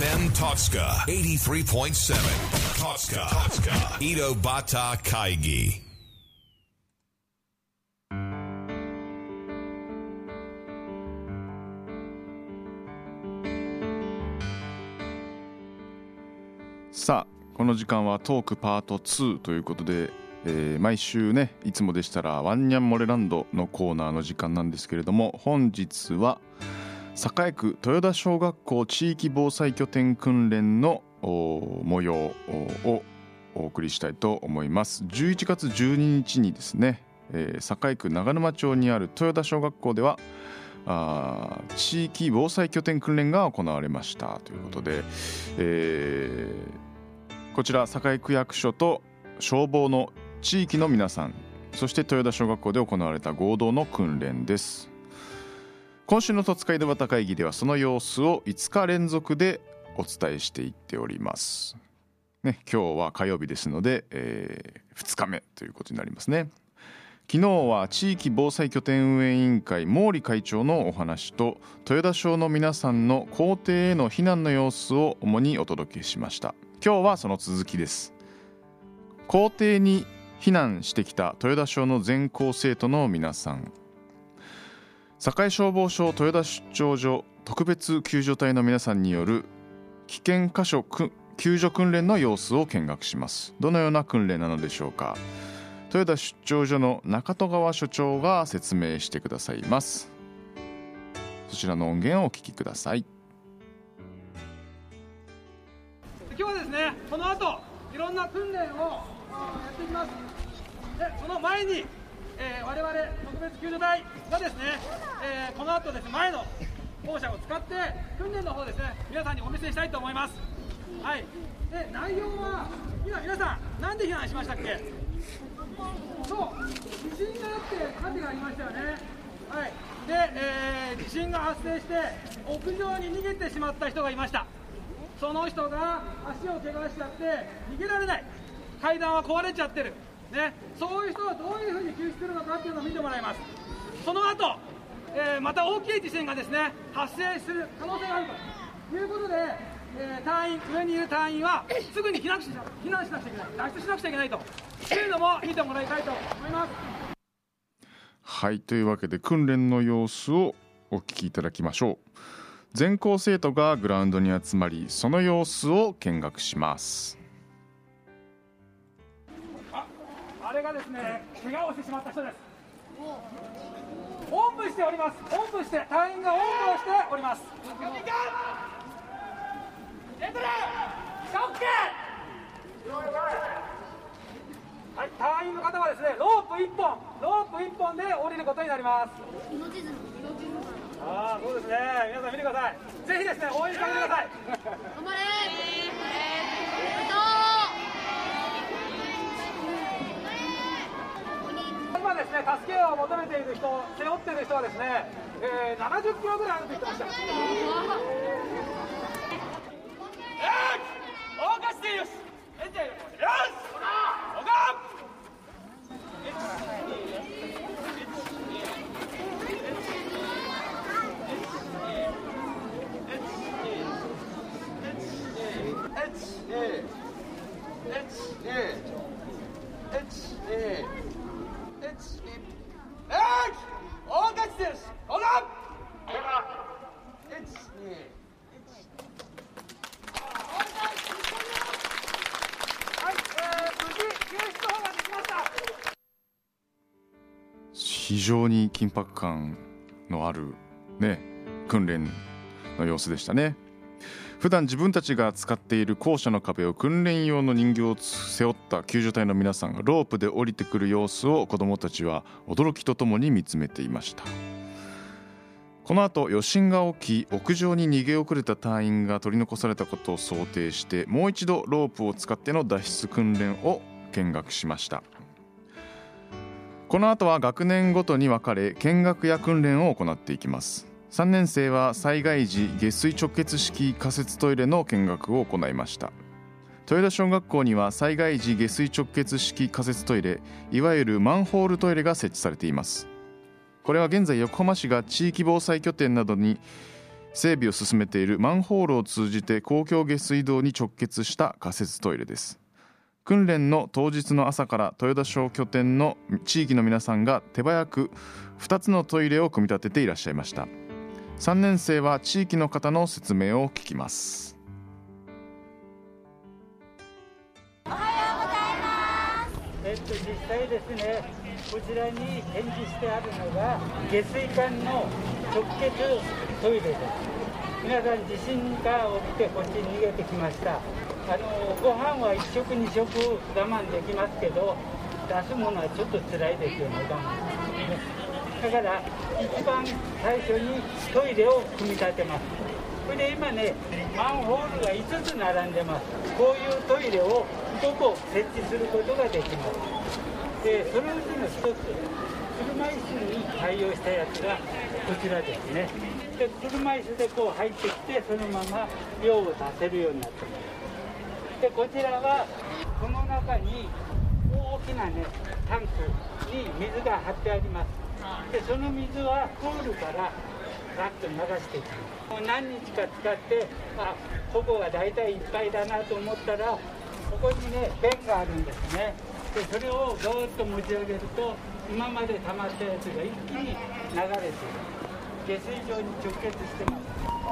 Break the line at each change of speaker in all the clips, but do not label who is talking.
FM Totsuka 83.7 Totsuka Ito Bata Kaigi。
さあこの時間はトークパート2ということで、毎週ねいつもでしたらワンニャンモレランドのコーナーの時間なんですけれども、本日は栄区豊田小学校地域防災拠点訓練の模様をお送りしたいと思います。11月12日にですね、栄区長沼町にある豊田小学校では地域防災拠点訓練が行われましたということで、こちら栄区役所と消防の地域の皆さん、そして豊田小学校で行われた合同の訓練です。今週の戸塚井戸端会議ではその様子を5日連続でお伝えしていっております、ね、今日は火曜日ですので、2日目ということになりますね。昨日は地域防災拠点運営委員会毛利会長のお話と豊田小の皆さんの校庭への避難の様子を主にお届けしました。今日はその続きです。校庭に避難してきた豊田小の全校生徒の皆さん、堺消防署豊田出張所特別救助隊の皆さんによる危険箇所救助訓練の様子を見学します。どのような訓練なのでしょうか。豊田出張所の中戸川所長が説明してくださいます。そちらの音源をお聞きください。
今日はですね、この後いろんな訓練をやっていきます。でその前に、我々特別救助隊がですね、この後ですね、前の校舎を使って訓練の方ですね、皆さんにお見せしたいと思います。はい。で内容は今皆さん何で避難しましたっけ？そう地震があって火事がありましたよね。はい。で、地震が発生して屋上に逃げてしまった人がいました。その人が足を怪我しちゃって逃げられない、階段は壊れちゃってる、ね、そういう人はどういうふうに救出するのかっていうのを見てもらいます。その後、また大きい地震がですね発生する可能性があるということで、上にいる隊員はすぐに避難しなくちゃいけない、脱出しなくちゃいけないというのも見てもらいたいと思います。
はい、というわけで訓練の様子をお聞きいただきましょう。全校生徒がグラウンドに集まり、その様子を見学します。
あれがですね、怪我をしてしまった人です。おんぶしております。おんぶして隊員がおんぶをしております。はい、隊員の方はですね、ロープ1本で降りることになります。そうですね。皆さん見てください。ぜひですね、応援してあげてください。頑張れ。今ですね、助けを求めている人、背負っている人はですね、70キロぐらいあると言ってました。
非常に緊迫感のある、ね、訓練の様子でしたね。普段自分たちが使っている校舎の壁を訓練用の人形を背負った救助隊の皆さんがロープで降りてくる様子を子どもたちは驚きとともに見つめていました。この後余震が起き、屋上に逃げ遅れた隊員が取り残されたことを想定してもう一度ロープを使っての脱出訓練を見学しました。この後は学年ごとに分かれ見学や訓練を行っていきます。3年生は災害時下水直結式仮設トイレの見学を行いました。豊田小学校には災害時下水直結式仮設トイレ、いわゆるマンホールトイレが設置されています。これは現在横浜市が地域防災拠点などに整備を進めているマンホールを通じて公共下水道に直結した仮設トイレです。訓練の当日の朝から豊田小拠点の地域の皆さんが手早く2つのトイレを組み立てていらっしゃいました。3年生は地域の方の説明を聞きます。
おはようございます。
実際ですね、こちらに展示してあるのが下水管の直結トイレです。皆さん地震が起きてこっちに逃げてきました。ご飯は1食2食我慢できますけど、出すものはちょっと辛いですよね、我慢ね。だから一番最初にトイレを組み立てます。それで今ね、マンホールが5つ並んでます。こういうトイレを5個設置することができます。でそのうちの1つ、車椅子に対応したやつがこちらですね。で車椅子でこう入ってきて、そのまま用を出せるようになってます。でこちらはこの中に大きなねタンクに水が張ってあります。でその水はプールからガッと流していきます。何日か使って、ここがだいたいいっぱいだなと思ったら、ここにね弁があるんですね。でそれをずっと持ち上げると、今まで溜まったやつが一気に流れている。下水場に直結してます。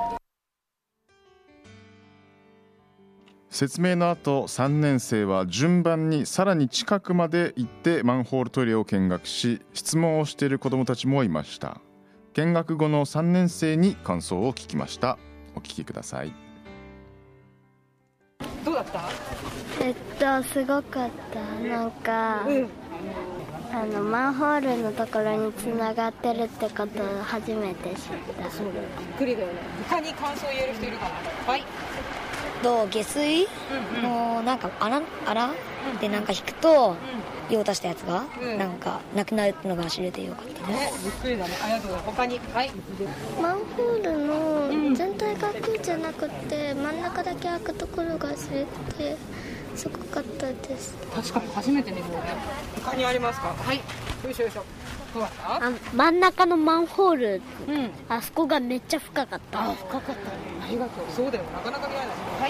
説明の後、3年生は順番にさらに近くまで行ってマンホールトイレを見学し、質問をしている子どもたちもいました。見学後の3年生に感想を聞きました。お聞きください。
どうだった？
すごかった。なんか、マンホールのところにつながってるってことを初めて知った。
そうだよ、びっくりだよね。他に感想言える人いるかな？はい。
下水のなんか穴でなんか引くと用を足したやつがなんかなくなるってのが知れてよかったです。
びっくりだね。ありがとうございます。他に、はい。
マンホールの全体が開くんじゃなくて、真ん中だけ開くところが知れてすごかったです。
確かに初めて見るね。他にありますか？はい。よいしょよいしょ。どうだった？
真ん中のマンホール、あそこがめっちゃ深かった。
深かったね。ありがとう。そうだよ、なかなか見られない。はい。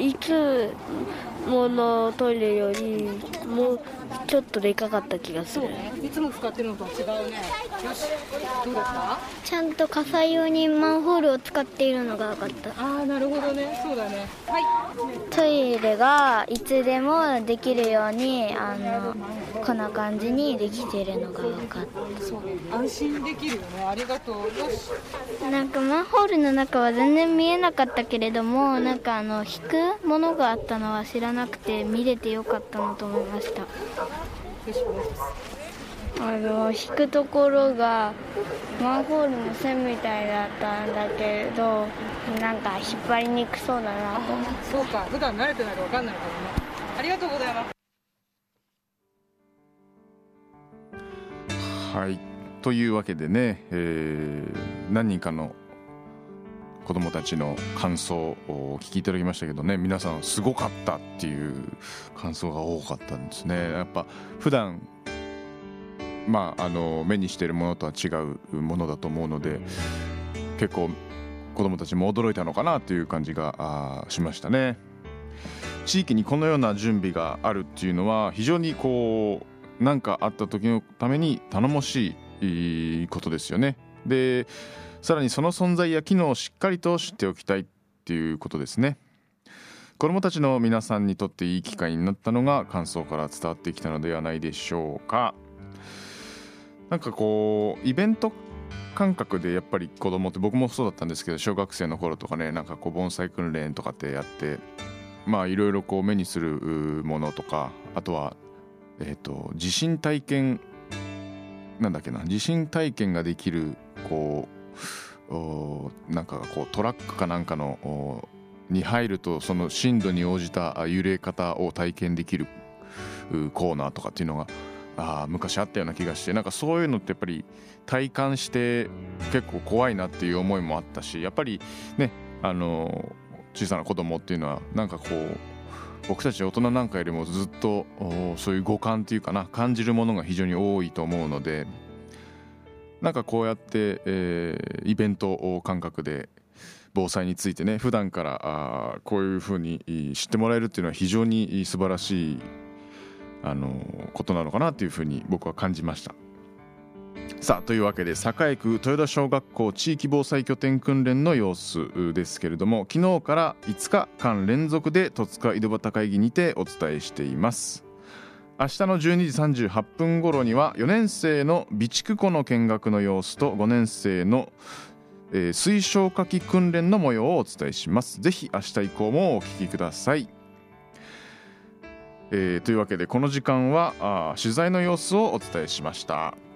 いつものトイレよりもうちょっとでかかった気がする。
そうね。いつも使ってるのとは違うね。よし。どうだった？
ちゃんと火災用にマンホールを使っているのが分かった。
なるほどね。そうだね。はい。
トイレがいつでもできるようにこんな感じにできているのが分かった。
そうね。安心できるよね。ありがとう。よし。
なんかマンホールの中は全然見えなかったけれども、なんか引くものがあったのは知らなくて、見れてよかったなと思いました。
よし、お願いします。
引くところがマンホールの線みたいだったんだけど、なんか引っ張りにくそうだなと思って。
そうか、普段慣れてないと分かんないからね。ありがとうございます。
はい、というわけでね、何人かの子どもたちの感想をお聞きいただきましたけどね、皆さんすごかったっていう感想が多かったんですね。やっぱ普段目にしているものとは違うものだと思うので、結構子どもたちも驚いたのかなという感じがしましたね。地域にこのような準備があるっていうのは非常に何かあった時のために頼もしいことですよね。でさらにその存在や機能をしっかりと知っておきたいっていうことですね。子どもたちの皆さんにとっていい機会になったのが感想から伝わってきたのではないでしょうか。なんかイベント感覚でやっぱり子どもって、僕もそうだったんですけど、小学生の頃とかね、なんか盆栽訓練とかってやって、いろいろ目にするものとか、あとは地震体験地震体験ができるなんかトラックかなんかのに入ると、その震度に応じた揺れ方を体験できるコーナーとかっていうのが昔あったような気がして、なんかそういうのってやっぱり体感して結構怖いなっていう思いもあったし、やっぱりね小さな子供っていうのはなんか僕たち大人なんかよりもずっとそういう五感っていうかな、感じるものが非常に多いと思うので、なんかこうやって、イベント感覚で防災についてね普段からこういうふうに知ってもらえるっていうのは非常に素晴らしいことなのかなというふうに僕は感じました。さあというわけで栄区豊田小学校地域防災拠点訓練の様子ですけれども、昨日から5日間連続で戸塚井戸端会議にてお伝えしています。明日の12時38分頃には4年生の備蓄庫の見学の様子と5年生の水晶火器訓練の模様をお伝えします。ぜひ明日以降もお聞きください。というわけでこの時間は取材の様子をお伝えしました。